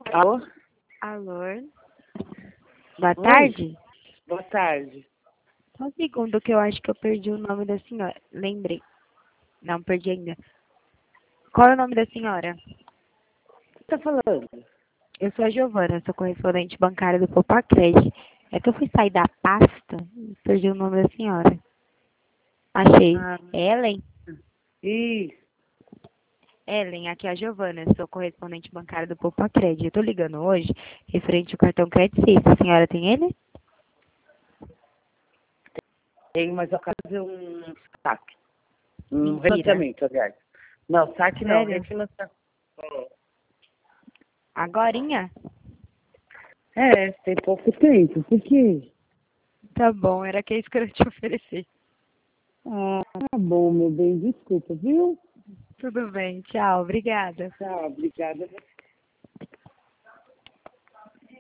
Alô? Alô? Boa Oi. tarde. Boa tarde. Só um segundo que eu acho que eu perdi o nome da senhora. Lembrei. Não, perdi ainda. Qual é o nome da senhora? O que tá falando? Eu sou a Giovana, sou correspondente bancária do Popacred. É que eu fui sair da pasta e perdi o nome da senhora. Achei. Ah, Ellen? isso. Ellen, aqui é a Giovana, sou correspondente bancária do Popacred. Eu tô ligando hoje referente ao cartão Credit Suisse. A senhora tem ele? Tem, mas eu quero fazer um saque. Um Mentira. refinanciamento, aliás. Não, saque não, Sério? refinanciamento. Agorinha? É, tem pouco tempo. Por quê? Tá bom, era que isso que eu ia te oferecer. Ah, tá bom, meu bem. Desculpa, viu? Tudo bem, tchau, obrigada. Tá, obrigada.